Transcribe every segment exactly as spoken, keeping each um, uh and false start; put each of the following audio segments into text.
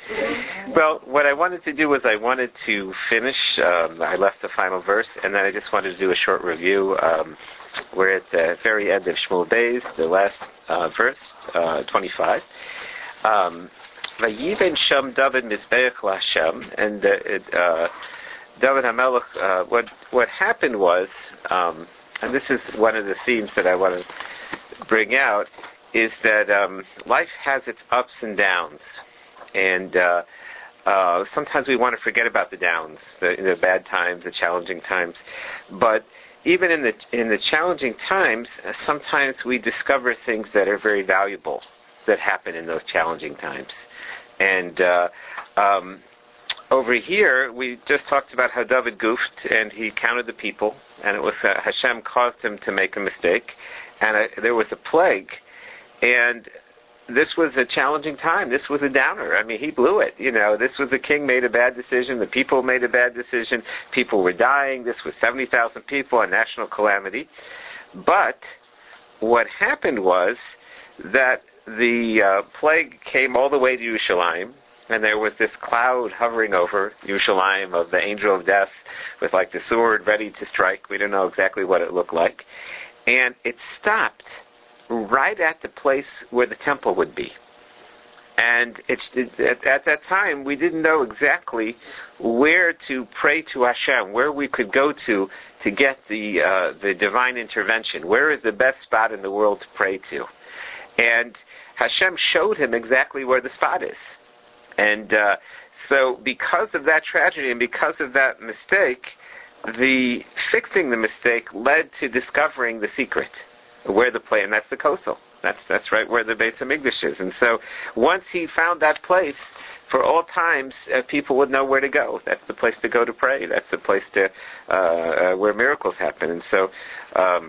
Well, what I wanted to do was I wanted to finish. Um, I left the final verse, and then I just wanted to do a short review. Um, we're at the very end of Shmuel Beis, the last uh, verse, uh, twenty-five. Um, Vayiven Sham David Mizbeach LaHashem, and uh, it, uh, David HaMelech. Uh, what what happened was, um, and this is one of the themes that I want to bring out, is that um, life has its ups and downs, and uh, uh, sometimes we want to forget about the downs, the, the bad times, the challenging times. But even in the in the challenging times, uh, sometimes we discover things that are very valuable that happen in those challenging times. And uh, um, over here, we just talked about how David goofed, and he counted the people, and it was uh, Hashem caused him to make a mistake, and uh, there was a plague. And this was a challenging time. This was a downer. I mean, he blew it. You know, this was the king made a bad decision. The people made a bad decision. People were dying. This was seventy thousand people, a national calamity. But what happened was that the uh, plague came all the way to Yerushalayim, and there was this cloud hovering over Yerushalayim of the angel of death with like the sword ready to strike. We don't know exactly what it looked like. And it stopped right at the place where the temple would be. And it's, it, at, at that time, we didn't know exactly where to pray to Hashem, where we could go to to get the uh, the divine intervention. Where is the best spot in the world to pray to? And Hashem showed him exactly where the spot is. And uh, so because of that tragedy and because of that mistake, the fixing the mistake led to discovering the secret, where the place, and that's the Kosel. That's that's right where the Beis Hamikdash is. And so once he found that place, for all times, uh, people would know where to go. That's the place to go to pray. That's the place to uh, uh, where miracles happen. And so, um,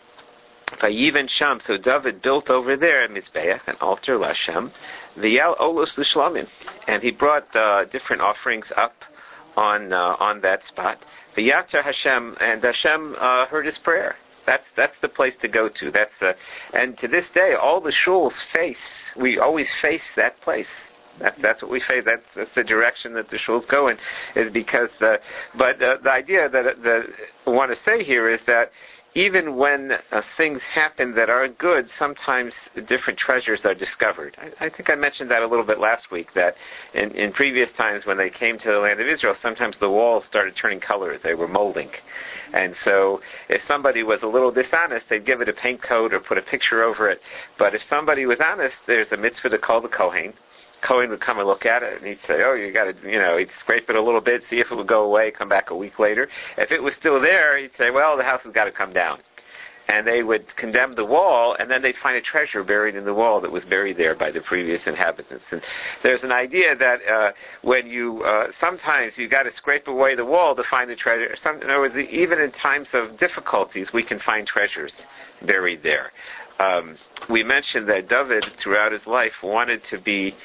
Vayiven Sham. So David built over there a Mizbeach, an altar LaHashem, V'yal Olos L'Shlamim, and he brought uh, different offerings up on uh, on that spot. V'yater Hashem, and Hashem uh, heard his prayer. That's that's the place to go to. That's the, and to this day, all the shuls face. We always face that place. That's that's what we face. That's, that's the direction that the shuls go in, is because the. But uh, the idea that that I want to say here is that even when uh, things happen that aren't good, sometimes different treasures are discovered. I, I think I mentioned that a little bit last week, that in, in previous times when they came to the land of Israel, sometimes the walls started turning colors. They were molding. And so if somebody was a little dishonest, they'd give it a paint coat or put a picture over it. But if somebody was honest, there's a mitzvah to call the Kohen. Cohen would come and look at it, and he'd say, oh, you got to, you know, he'd scrape it a little bit, see if it would go away, come back a week later. If it was still there, he'd say, well, the house has got to come down. And they would condemn the wall, and then they'd find a treasure buried in the wall that was buried there by the previous inhabitants. And there's an idea that uh, when you, uh, sometimes you got to scrape away the wall to find the treasure. Some, in other words, even in times of difficulties, we can find treasures buried there. Um, we mentioned that David, throughout his life, wanted to be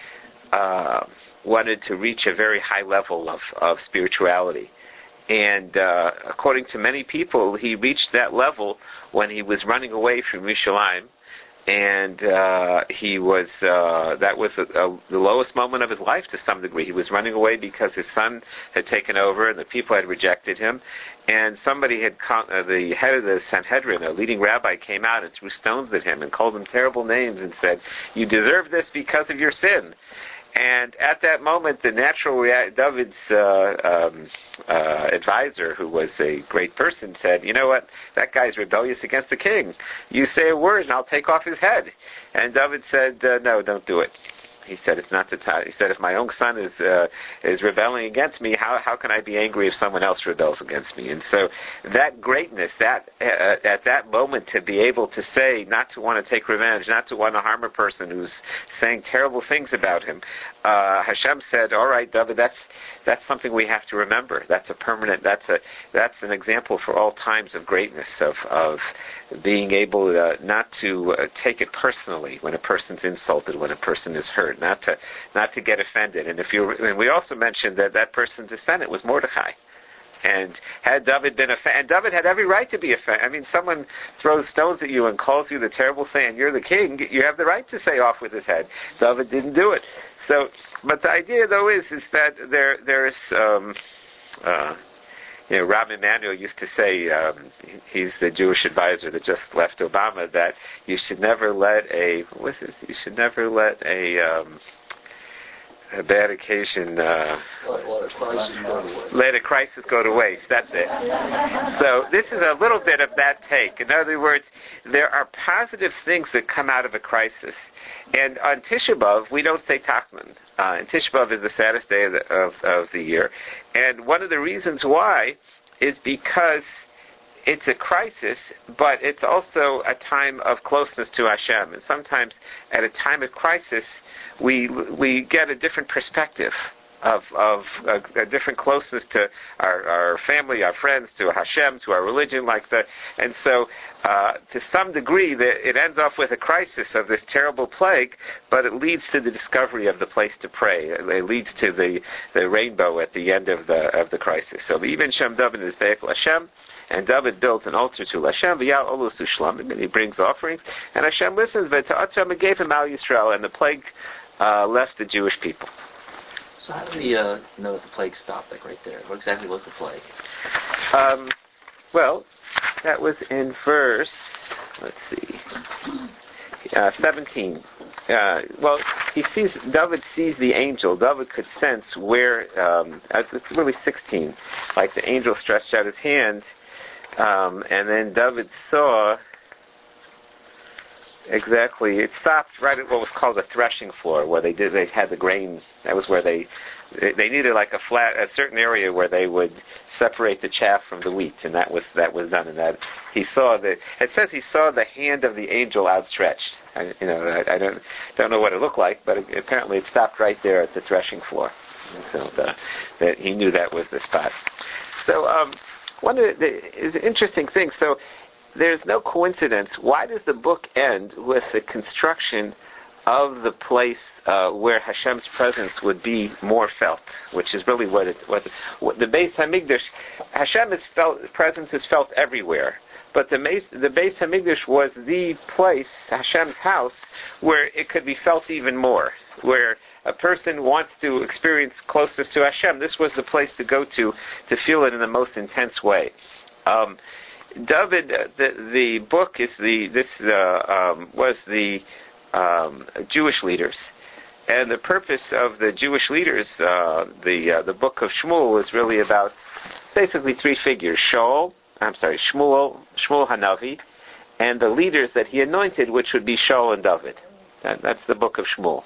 Uh, wanted to reach a very high level of, of spirituality. And uh, according to many people, he reached that level when he was running away from Yerushalayim. And uh, he was, uh, that was a, a, the lowest moment of his life to some degree. He was running away because his son had taken over and the people had rejected him. And somebody had, con- uh, the head of the Sanhedrin, a leading rabbi, came out and threw stones at him and called him terrible names and said, you deserve this because of your sin. And at that moment, the natural rea- David's uh, um, uh, advisor, who was a great person, said, you know what, that guy's rebellious against the king. You say a word and I'll take off his head. And David said, uh, no, don't do it. He said, it's not the time. He said, if my own son is uh, is rebelling against me, how how can I be angry if someone else rebels against me? And so that greatness, that uh, at that moment to be able to say, not to want to take revenge, not to want to harm a person who's saying terrible things about him, uh, Hashem said, all right, David, that's that's something we have to remember. That's a permanent, that's a that's an example for all times of greatness, of of being able uh, not to uh, take it personally when a person's insulted, when a person is hurt, not to not to get offended. And if you, and we also mentioned that that person's descendant was Mordechai. And had David been offended, and David had every right to be offended. I mean, someone throws stones at you and calls you the terrible thing, and you're the king, you have the right to say off with his head. David didn't do it. So, but the idea though is is that there there is. Um, uh, You know, Rahm Emanuel used to say, um, he's the Jewish advisor that just left Obama, that you should never let a, what's this? You should never let a, um, a bad occasion, uh, let, let, a crisis go to waste. let a crisis go to waste. That's it. So this is a little bit of that take. In other words, there are positive things that come out of a crisis. And on Tisha B'Av, we don't say Tachman. Uh, and Tisha B'Av is the saddest day of the, of, of the year. And one of the reasons why is because it's a crisis, but it's also a time of closeness to Hashem. And sometimes at a time of crisis, we we get a different perspective of of a, a different closeness to our, our family, our friends, to Hashem, to our religion, like that. And so, uh, to some degree, the, it ends off with a crisis of this terrible plague, but it leads to the discovery of the place to pray. It, it leads to the, the rainbow at the end of the of the crisis. So even Shem David is Ve'ek Hashem, and David built an altar to Hashem, V'yal Olus to Shlamim, and he brings offerings, and Hashem listens, but to Atzram gave him Al Yisrael, and the plague uh, left the Jewish people. So how do we uh, know that the plague stopped, like right there? What exactly was the plague? Um, well, that was in verse, let's see, uh, seventeen. Uh, well, he sees, David sees the angel. David could sense where, um, it's really sixteen, like the angel stretched out his hand, um, and then David saw exactly, it stopped right at what was called a threshing floor, where they did, they had the grain. That was where they, they needed like a flat, a certain area where they would separate the chaff from the wheat, and that was that was done. And that he saw the, it says he saw the hand of the angel outstretched. I, you know, I, I don't don't know what it looked like, but it, apparently it stopped right there at the threshing floor. And so the, that he knew that was the spot. So um, one of the, is an interesting thing. So. There's no coincidence. Why does the book end with the construction of the place uh, where Hashem's presence would be more felt, which is really what it what, what the Beis Hamikdash, Hashem is felt, presence is felt everywhere, but the the Beis Hamikdash was the place, Hashem's house, where it could be felt even more, where a person wants to experience closeness to Hashem. This was the place to go to to feel it in the most intense way. Um, David, uh, the the book is the this uh, um, was the um, Jewish leaders, and the purpose of the Jewish leaders, uh, the uh, the book of Shmuel is really about basically three figures: Shaul, I'm sorry, Shmuel, Shmuel Hanavi, and the leaders that he anointed, which would be Shaul and David. That, that's the book of Shmuel.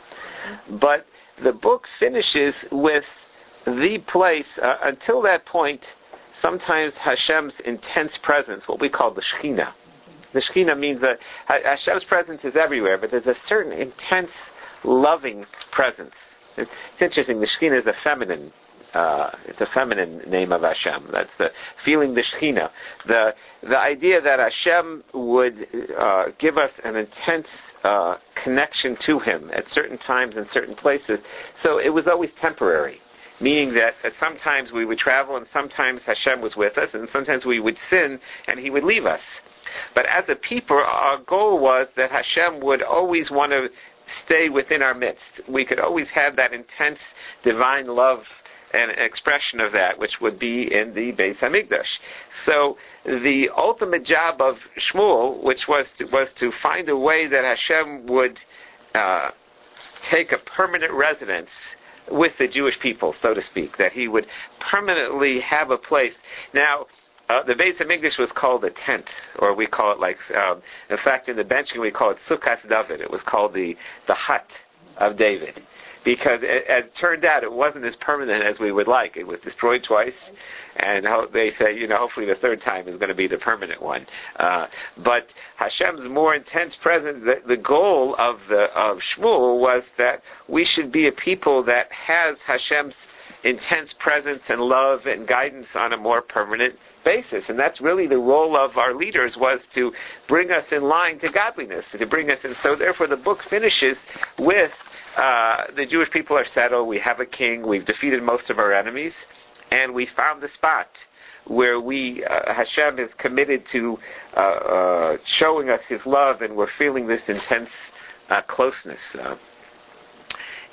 But the book finishes with the place. Uh, until that point, sometimes Hashem's intense presence, what we call the Shekhinah. The Shekhinah means that Hashem's presence is everywhere, but there's a certain intense, loving presence. It's, it's interesting. The Shekhinah is a feminine. Uh, it's a feminine name of Hashem. That's the feeling the Shekhinah. The the idea that Hashem would uh, give us an intense uh, connection to Him at certain times and certain places. So it was always temporary. Meaning that sometimes we would travel and sometimes Hashem was with us and sometimes we would sin and He would leave us. But as a people, our goal was that Hashem would always want to stay within our midst. We could always have that intense divine love and expression of that, which would be in the Beis Hamikdash. So the ultimate job of Shmuel, which was to, was to find a way that Hashem would uh, take a permanent residence with the Jewish people, so to speak, that he would permanently have a place. Now, uh, the Beis Hamikdash was called a tent, or we call it like, um, in fact, in the benching we call it Sukkot David. It was called the, the hut of David. Because it, it turned out it wasn't as permanent as we would like. It was destroyed twice, and ho- they say, you know, hopefully the third time is going to be the permanent one. Uh, but Hashem's more intense presence, the, the goal of the of Shmuel was that we should be a people that has Hashem's intense presence and love and guidance on a more permanent basis. And that's really the role of our leaders, was to bring us in line to godliness, to bring us in. So therefore the book finishes with Uh, the Jewish people are settled, we have a king, we've defeated most of our enemies, and we found the spot where we, uh, Hashem is committed to uh, uh, showing us His love, and we're feeling this intense uh, closeness. Uh,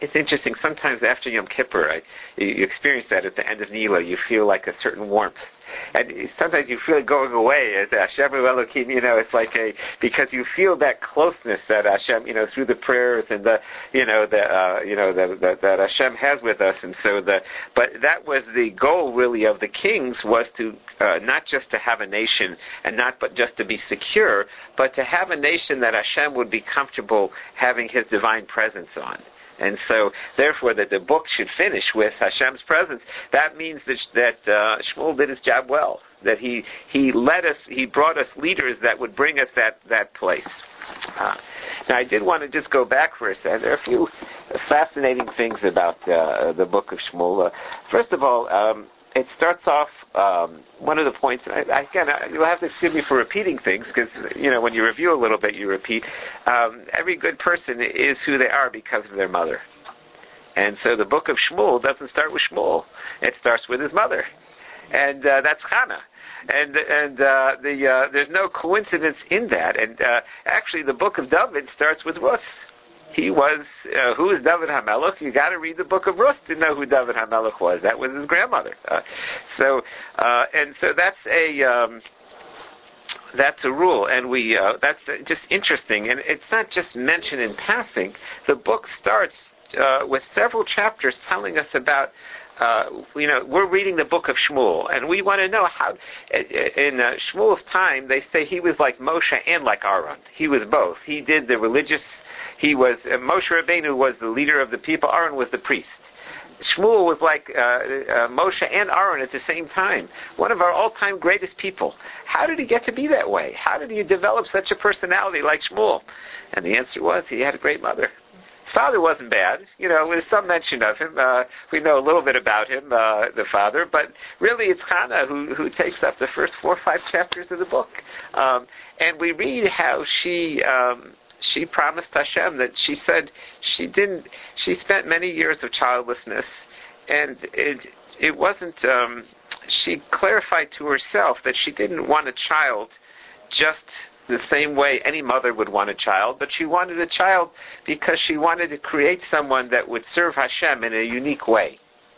it's interesting. Sometimes after Yom Kippur, I, you, you experience that at the end of Nila. You feel like a certain warmth. And sometimes you feel it going away as Hashem Elohim, you know, it's like a, because you feel that closeness that Hashem, you know, through the prayers and the, you know, the, uh, you know, the, the, that Hashem has with us. And so the, but that was the goal really of the kings, was to, uh, not just to have a nation and not but just to be secure, but to have a nation that Hashem would be comfortable having His divine presence on. And so, therefore, that the book should finish with Hashem's presence. That means that that uh, Shmuel did his job well. That he he led us, he brought us leaders that would bring us that that place. Uh, now, I did want to just go back for a second. There are a few fascinating things about uh, the book of Shmuel. Uh, first of all, um, it starts off. Um, one of the points, I, I, again, I, you'll have to excuse me for repeating things, because, you know, when you review a little bit, you repeat. Um, every good person is who they are because of their mother. And so the book of Shmuel doesn't start with Shmuel. It starts with his mother. And uh, that's Hannah. And and uh, the uh, there's no coincidence in that. And uh, actually, the book of David starts with Ruth. He was, uh, who is David HaMelech? You got to read the book of Ruth to know who David HaMelech was. That was his grandmother. Uh, so, uh, and so that's a, um, that's a rule, and we, uh, that's just interesting. And it's not just mentioned in passing. The book starts uh, with several chapters telling us about, uh, you know, we're reading the book of Shmuel, and we want to know how, in uh, Shmuel's time, they say he was like Moshe and like Aaron. He was both. He did the religious. He was, uh, Moshe Rabbeinu was the leader of the people, Aaron was the priest. Shmuel was like uh, uh, Moshe and Aaron at the same time. One of our all-time greatest people. How did he get to be that way? How did he develop such a personality like Shmuel? And the answer was, he had a great mother. His father wasn't bad. You know, there's some mention of him. Uh, we know a little bit about him, uh, the father, but really it's Hannah who, who takes up the first four or five chapters of the book. Um, and we read how she... Um, She promised Hashem that she said she didn't, she spent many years of childlessness, and it, it wasn't, um, she clarified to herself that she didn't want a child just the same way any mother would want a child, but she wanted a child because she wanted to create someone that would serve Hashem in a unique way.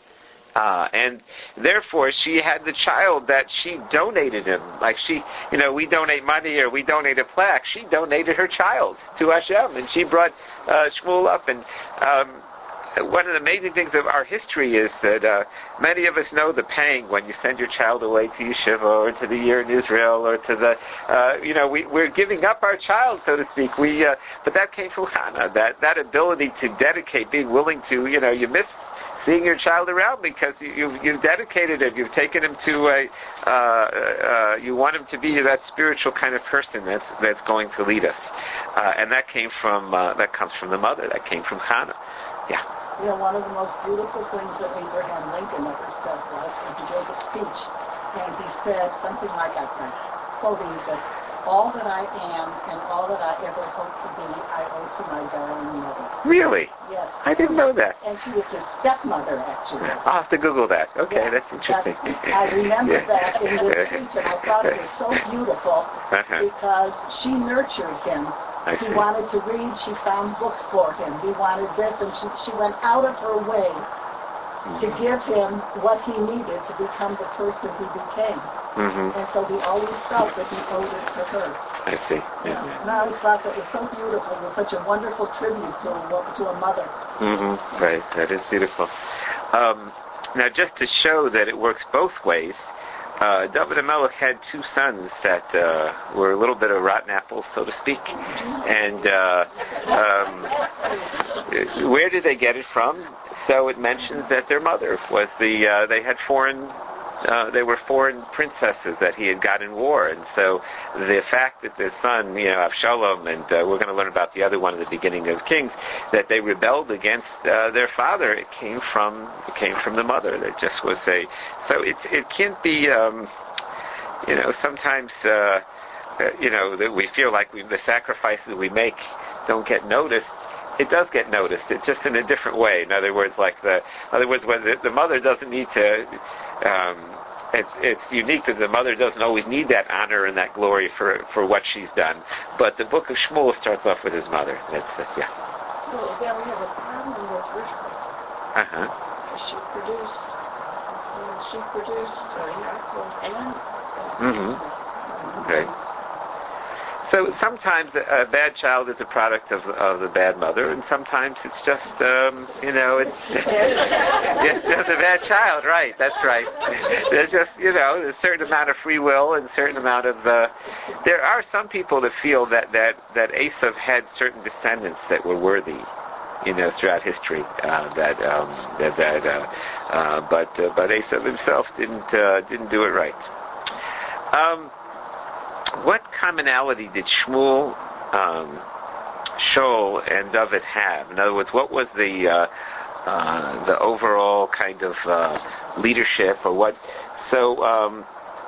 Uh, and therefore, she had the child that she donated him. Like she, you know, we donate money or we donate a plaque. She donated her child to Hashem, and she brought uh, Shmuel up. And um, one of the amazing things of our history is that uh, many of us know the pang when you send your child away to yeshiva or to the year in Israel or to the, uh, you know, we, we're giving up our child, so to speak. We, uh, but that came from Hannah. That that ability to dedicate, being willing to, you know, you miss seeing your child around because you've, you've dedicated him, you've taken him to a, uh, uh, you want him to be that spiritual kind of person that's that's going to lead us, uh, and that came from uh, that comes from the mother, that came from Hannah. Yeah. You know, one of the most beautiful things that Abraham Lincoln ever said was when he gave a speech, and he said something like, I'm quoting, he said, "All that I am and all that I ever hope to be, I owe to my darling mother." Really? Yes. I didn't know that. And she was his stepmother, actually. I'll have to Google that. Okay, yeah, that's interesting. That's, I remember yeah. that in this speech, and I thought it was so beautiful uh-huh. because she nurtured him. I he see. wanted to read, she found books for him. He wanted this, and she, she went out of her way to give him what he needed to become the person he became. Mm-hmm. And so he always felt that he owed it to her. I see. Yeah. And I always thought that was so beautiful. It was such a wonderful tribute to a, to a mother. Mm-hmm. Right. That is beautiful. Um, now, just to show that it works both ways, uh, David HaMelech had two sons that uh, were a little bit of rotten apples, so to speak. And uh, um, where did they get it from? So it mentions that their mother was the, uh, they had foreign, uh, they were foreign princesses that he had got in war. And so the fact that the son, you know, Absalom, and uh, we're going to learn about the other one at the beginning of Kings, that they rebelled against uh, their father, it came from, it came from the mother. There just was a, so it, it can't be, um, you know, sometimes, uh, you know, that we feel like we, the sacrifices we make don't get noticed. It does get noticed. It's just in a different way. In other words, like the, in other words, when the, the mother doesn't need to, um, it's, it's unique that the mother doesn't always need that honor and that glory for for what she's done. But the book of Shmuel starts off with his mother. It's, it's, yeah. So again, we have a problem with first place. Uh-huh. She produced, uh, she produced uh, Yaakov and uh, Mm-hmm. Okay. So sometimes a a bad child is a product of of the bad mother, and sometimes it's just, um, you know, it's, it's just a bad child, right? That's right. There's just, you know, a certain amount of free will and a certain amount of. Uh, there are some people that feel that that that Esav had certain descendants that were worthy, you know, throughout history. Uh, that um, that that, uh, uh, but uh, but Esav himself didn't uh, didn't do it right. Um, What commonality did Shmuel, um, Shaul, and David have? In other words, what was the uh, uh, the overall kind of uh, leadership, or what? So um,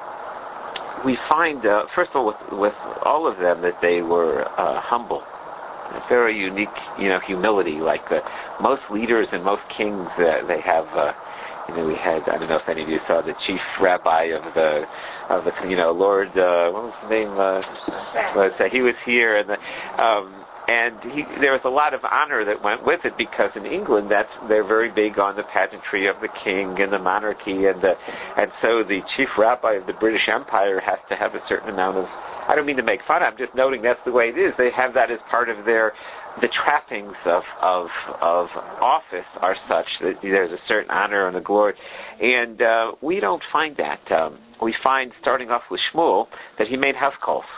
we find, uh, first of all, with, with all of them, that they were uh, humble, a very unique, you know, humility. Like the most leaders and most kings, uh, they have. Uh, You know, we had, I don't know if any of you saw the chief rabbi of the, of the, you know, Lord, uh, what was his name? Uh, was, uh, he was here, and the, um, and he, there was a lot of honor that went with it, because in England, that's, they're very big on the pageantry of the king and the monarchy, and the, and so the chief rabbi of the British Empire has to have a certain amount of, I don't mean to make fun, I'm just noting that's the way it is. They have that as part of their, the trappings of, of of office are such that there's a certain honor and a glory, and uh, we don't find that. Um, we find, starting off with Shmuel, that he made house calls.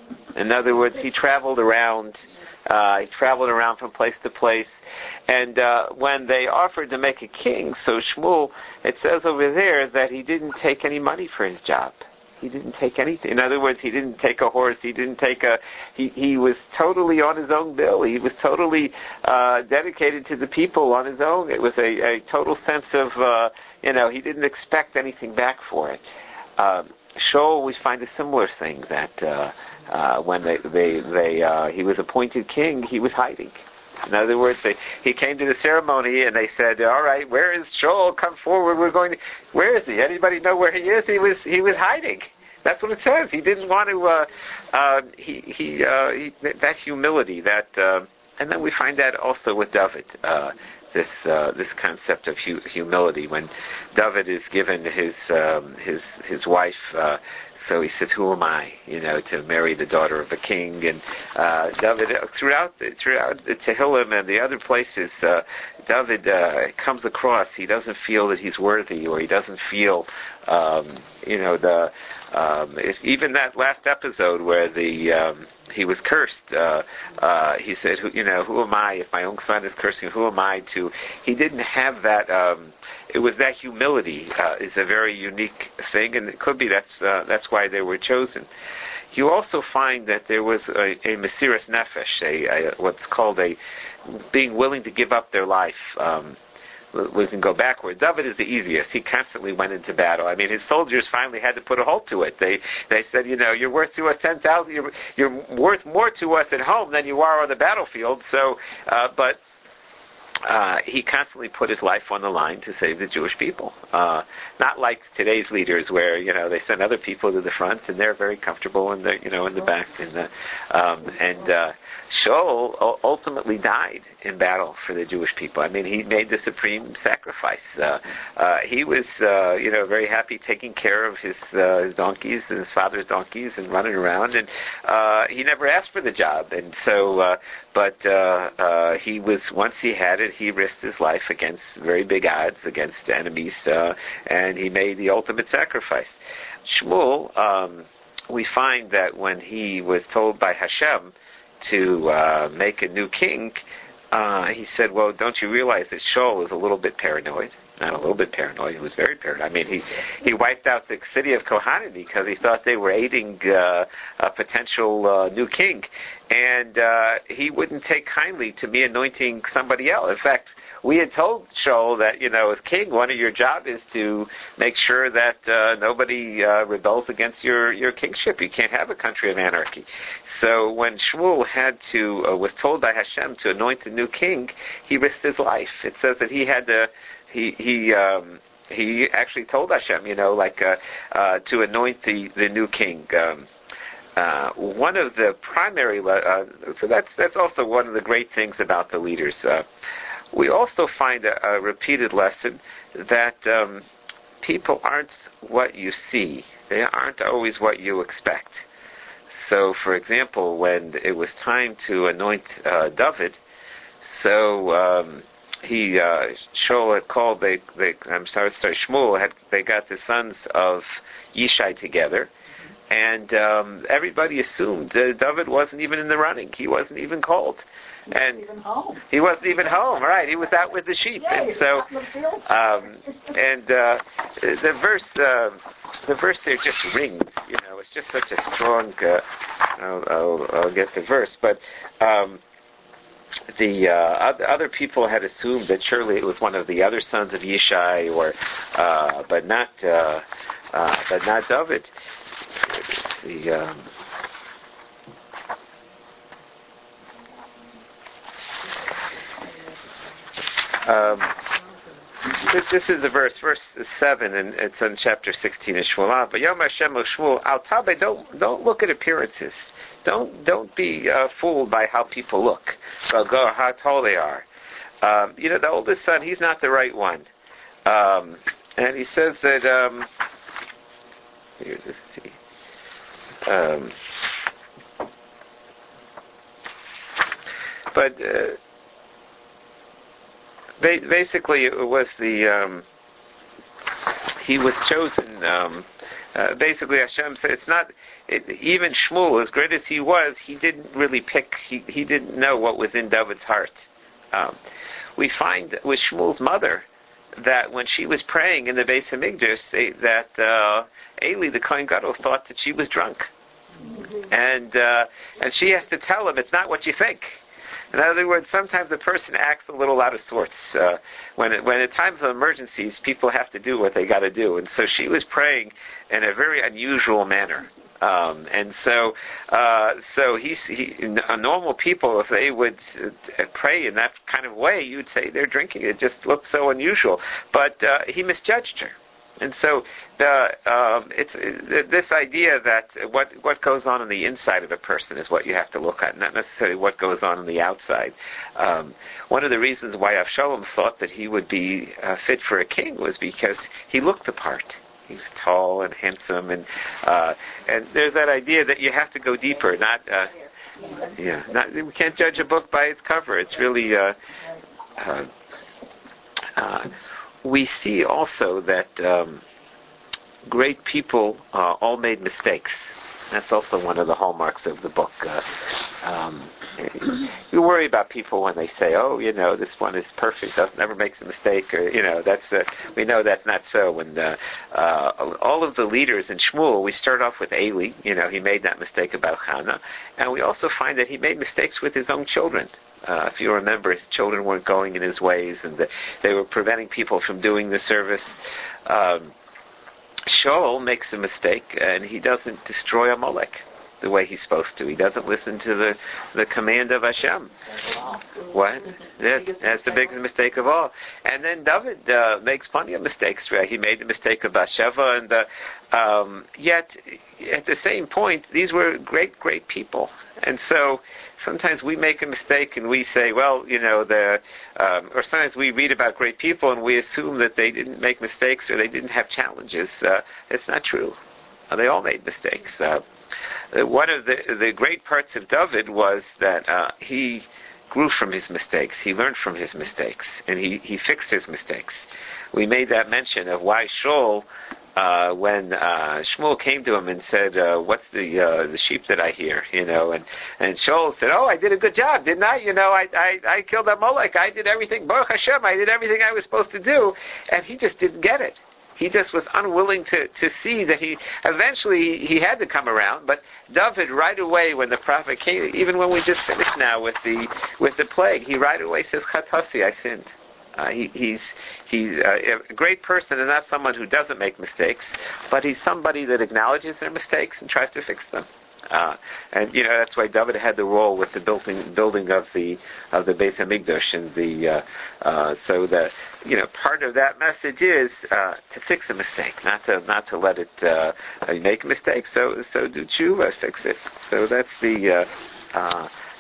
In other words, he traveled around. Uh, he traveled around from place to place, and uh, when they offered to make a king, so Shmuel, it says over there that he didn't take any money for his job. He didn't take anything. In other words, he didn't take a horse. He didn't take a. He he was totally on his own bill. He was totally uh, dedicated to the people on his own. It was a, a total sense of, uh, you know, he didn't expect anything back for it. Um, Shaul, we find a similar thing, that uh, uh, when they they they uh, he was appointed king, he was hiding. In other words, they, he came to the ceremony and they said, "All right, where is Shaul? Come forward. We're going to." Where is he? Anybody know where he is? He was he was hiding. That's what it says. He didn't want to. Uh, uh, he he, uh, he that humility. That uh, and then we find that also with David. Uh, this uh, this concept of hu- humility. When David is given his um, his his wife. Uh, So he says, "Who am I, you know, to marry the daughter of a king?" And uh, David, throughout the, throughout the Tehillim and the other places, uh, David uh, comes across. He doesn't feel that he's worthy, or he doesn't feel, um, you know, the um, if, even that last episode where the um, he was cursed. Uh, uh, he said, "Who, you know, who am I? If my own son is cursing, who am I to?" He didn't have that. Um, It was that humility uh, is a very unique thing, and it could be that's uh, that's why they were chosen. You also find that there was a, a mesiras nefesh, a, a what's called a being willing to give up their life. Um, we can go backward. David is the easiest. He constantly went into battle. I mean, his soldiers finally had to put a halt to it. They they said, you know, you're worth to us ten thousand. You're, you're worth more to us at home than you are on the battlefield. So, uh, but. Uh, he constantly put his life on the line to save the Jewish people. Uh, not like today's leaders, where you know they send other people to the front and they're very comfortable in the you know in the back. In the um, and uh, Shaul ultimately died in battle for the Jewish people. I mean, he made the supreme sacrifice. Uh, uh, he was uh, you know very happy taking care of his, uh, his donkeys and his father's donkeys and running around, and uh, he never asked for the job. And so, uh, but uh, uh, he was once he had it. He risked his life against very big odds, against enemies, uh, and he made the ultimate sacrifice. Shmuel, um, we find that when he was told by Hashem to uh, make a new king, uh, he said, well, don't you realize that Shaul is a little bit paranoid? Not a little bit paranoid, he was very paranoid. I mean, he, he wiped out the city of Kohanim because he thought they were aiding uh, a potential uh, new king. And uh, he wouldn't take kindly to me anointing somebody else. In fact, we had told Shaul that, you know, as king, one of your job is to make sure that uh, nobody uh, rebels against your, your kingship. You can't have a country of anarchy. So when Shmuel had to, uh, was told by Hashem to anoint a new king, he risked his life. It says that he had to, he, he, um, he actually told Hashem, you know, like, uh, uh, to anoint the, the new king. Um, Uh, one of the primary, uh, so that's that's also one of the great things about the leaders. Uh, we also find a, a repeated lesson that um, people aren't what you see. They aren't always what you expect. So, for example, when it was time to anoint uh, David, so um, he uh, Shaul had called. They, they I'm sorry, sorry, Shmuel had. They got the sons of Yishai together, and um, everybody assumed that David wasn't even in the running. He wasn't even called. He and wasn't even home. He wasn't even home, right? He was out with the sheep, Yeah, and so, um, and uh, the verse, uh, the verse there just rings. You know, it's just such a strong. Uh, I'll, I'll, I'll get the verse, but um, the uh, other people had assumed that surely it was one of the other sons of Yishai, or uh, but not, uh, uh, but not David. The um, Um, this, this is the verse, verse seven, and it's in chapter sixteen of Shmuel. But Yom Hashem Shmuel Al Tabe, don't don't look at appearances. Don't don't be uh, fooled by how people look, or how tall they are. Um, you know, the oldest son, he's not the right one, um, and he says that. Um, here, let's see. Um, but. Uh, Basically, it was the um, he was chosen. Um, uh, basically, Hashem said it's not it, even Shmuel, as great as he was, he didn't really pick. He he didn't know what was in David's heart. Um, we find with Shmuel's mother that when she was praying in the Beis Hamikdash, they, that uh, Eli the Kohen Gadol thought that she was drunk, and uh, and she has to tell him it's not what you think. In other words, sometimes a person acts a little out of sorts. Uh, when it, when at times of emergencies, people have to do what they got to do, and so she was praying in a very unusual manner. Um, and so, uh, so he's, he, uh, normal people, if they would uh, pray in that kind of way, you'd say they're drinking. It just looked so unusual. But uh, he misjudged her. And so, the, um, it's it, this idea that what what goes on on the inside of a person is what you have to look at, not necessarily what goes on on the outside. Um, one of the reasons why Avshalom thought that he would be uh, fit for a king was because he looked the part. He's tall and handsome, and uh, and there's that idea that you have to go deeper. Not uh, yeah, not we can't judge a book by its cover. It's really. Uh, uh, uh, We see also that um, great people uh, all made mistakes. That's also one of the hallmarks of the book. Uh, um, you worry about people when they say, "Oh, you know, this one is perfect, doesn't never makes a mistake," or you know, that's uh, we know that's not so. When uh, uh, all of the leaders in Shmuel, we start off with Eli. You know, he made that mistake about Hannah, and we also find that he made mistakes with his own children. Uh, if you remember, his children weren't going in his ways, and the, they were preventing people from doing the service. Um, Shaul makes a mistake, and he doesn't destroy Amalek the way he's supposed to. He doesn't listen to the, the command of Hashem. What? That, that's the biggest mistake of all. And then David uh, makes plenty of mistakes. Right? He made the mistake of Bathsheba, and uh, um, yet at the same point, these were great, great people. And so sometimes we make a mistake and we say, well, you know, the um, or sometimes we read about great people and we assume that they didn't make mistakes or they didn't have challenges. Uh, it's not true. Uh, they all made mistakes. Uh, one of the the great parts of David was that uh, he grew from his mistakes. He learned from his mistakes, and he, he fixed his mistakes. We made that mention of why Shaul, uh, when uh, Shmuel came to him and said, uh, "What's the uh, the sheep that I hear?" You know, and and Shaul said, "Oh, I did a good job, didn't I? You know, I I, I killed Amalek. I did everything. Baruch Hashem, I did everything I was supposed to do," and he just didn't get it. He just was unwilling to, to see that he, eventually he had to come around, but David right away when the prophet came, even when we just finished now with the, with the plague, he right away says, Chatasi, I sinned. Uh, he, he's, he's uh, a great person and not someone who doesn't make mistakes, but he's somebody that acknowledges their mistakes and tries to fix them. Uh, and you know that's why David had the role with the building building of the of the Beis Hamikdash, and the uh, uh, so that you know part of that message is uh, to fix a mistake, not to not to let it uh, make a mistake. So so do tshuva, fix it. So that's the uh, uh,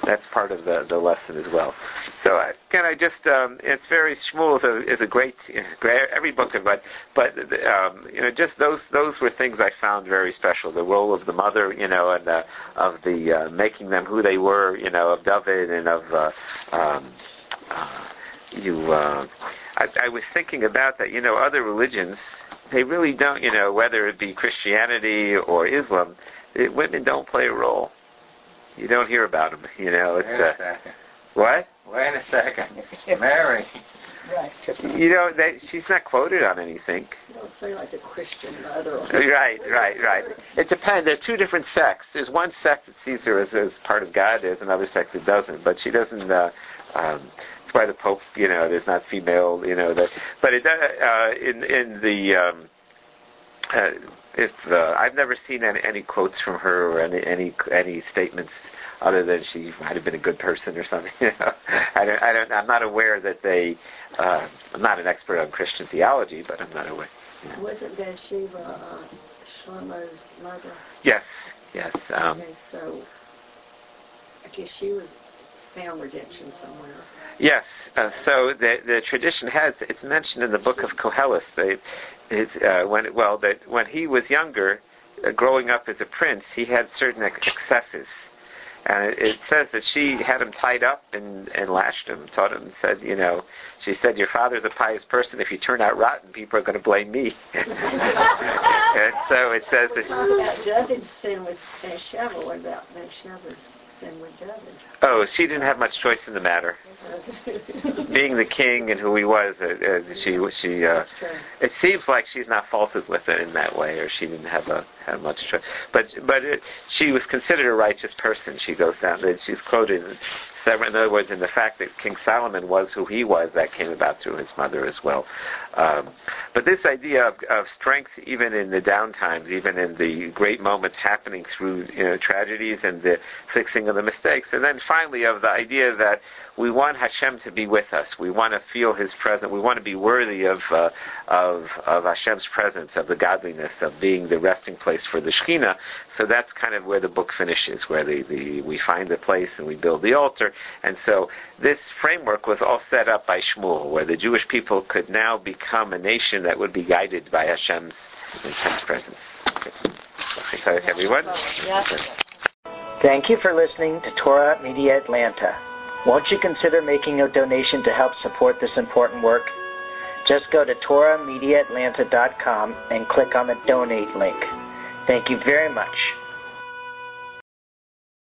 that's part of the, the lesson as well. So again, I just um, it's very Shmuel is a, is a great, great every book of but but um, you know just those those were things I found very special. The role of the mother, you know, and uh, of the uh, making them who they were, you know, of David and of uh, um, uh, you. Uh, I, I was thinking about that. You know, other religions, they really don't. You know, whether it be Christianity or Islam, it, women don't play a role. You don't hear about them. You know, it's Wait a uh, second. what? Wait a second. Mary. Right. You know, they, she's not quoted on anything. You don't say like a Christian mother. Or Right, right, right. It depends. There are two different sects. There's one sect that sees her as, as part of God. There's another sect that doesn't. But she doesn't. Uh, um, that's why the Pope, you know, there's not female, you know. That, but it uh, in in the. Um, uh, if uh, I've never seen any, any quotes from her or any any any statements other than she might have been a good person or something. You know, I don't, I don't, I'm not aware that they. Uh, I'm not an expert on Christian theology, but I'm not aware. Yeah. Wasn't Bathsheba uh, Shlomo's mother? Yes, yes. Um, Okay, so I guess she was found redemption somewhere. yes. Uh, so the the tradition has it's mentioned in the book of Koheles. They, it's, uh, when well that when he was younger, uh, growing up as a prince, he had certain ex- excesses. And it, it says that she had him tied up and, and lashed him, taught him, said, you know, she said, your father's a pious person. If you turn out rotten, people are going to blame me. And so it says We're that... talking about David's sin with Bathsheba. What about Bathsheba's sin with David? Oh, she didn't have much choice in the matter. Being the king and who he was, uh, uh, she, she, uh, it seems like she's not faulted with it in that way, or she didn't have a have much choice. But, but it, she was considered a righteous person. She goes down, she's quoted in several, in other words, in the fact that King Solomon was who he was, that came about through his mother as well. Um, but this idea of, of strength, even in the down times, even in the great moments happening through, you know, tragedies and the fixing of the mistakes, and then finally of the idea that we want Hashem to be with us. We want to feel His presence. We want to be worthy of uh, of of Hashem's presence, of the godliness, of being the resting place for the Shekhinah. So that's kind of where the book finishes, where the, the we find the place and we build the altar. And so this framework was all set up by Shmuel, where the Jewish people could now become a nation that would be guided by Hashem's intense presence. Okay. So, everyone. Thank you for listening to Torah Media Atlanta. Won't you consider making a donation to help support this important work? Just go to Torah Media Atlanta dot com and click on the donate link. Thank you very much.